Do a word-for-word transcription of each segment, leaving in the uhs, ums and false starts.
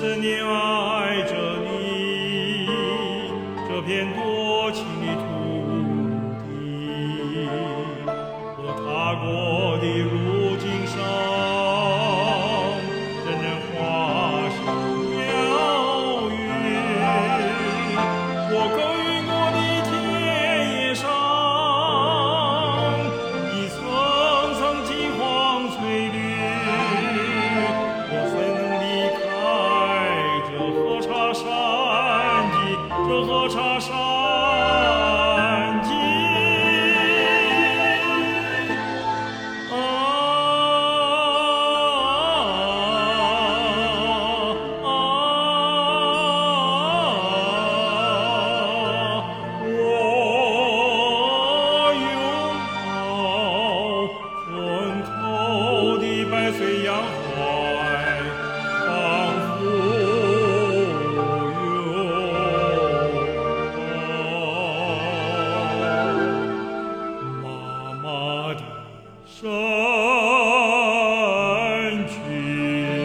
深年爱着你，这片多情的土地，我踏过的路径上，人人画下鸟语，我耕耘过的田野上，一层层金黄翠绿，我怎能离开这河叉山脊，这河叉山脊？啊啊啊！我拥抱村口的百岁洋槐，仿佛拥抱妈妈的身躯。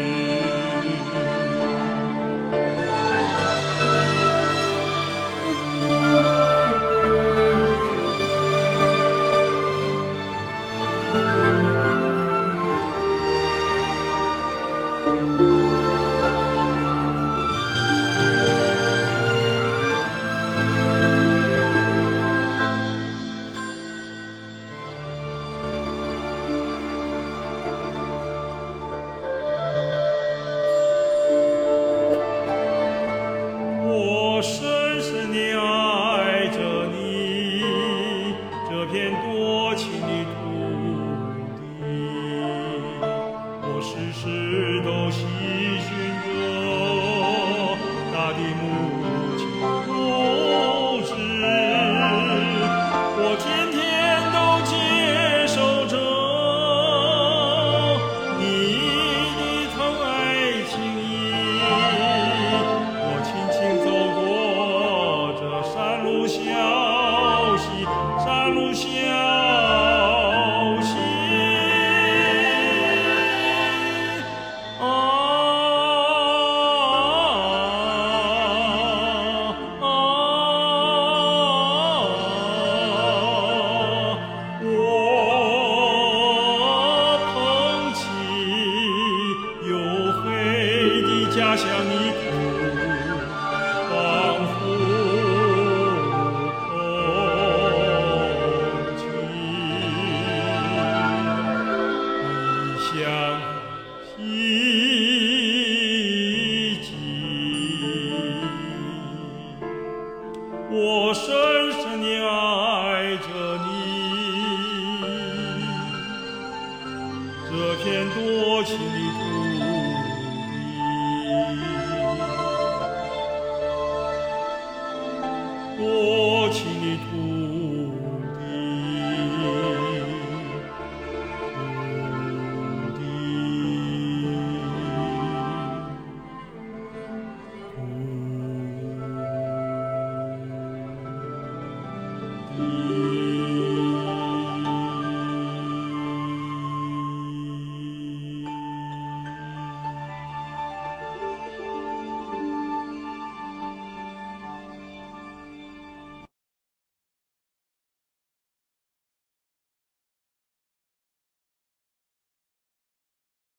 我深深地爱着你，这片多情的土地，我时时都细寻着大地母亲不知，我天天都接受着你的疼爱情意，我轻轻走过这山路小溪，山路小溪。啊啊啊！我捧起黝黑的家乡泥土，仿佛捧起异乡希冀。我深深地爱着你，这片多情的土地，多情的土地，土地，土地。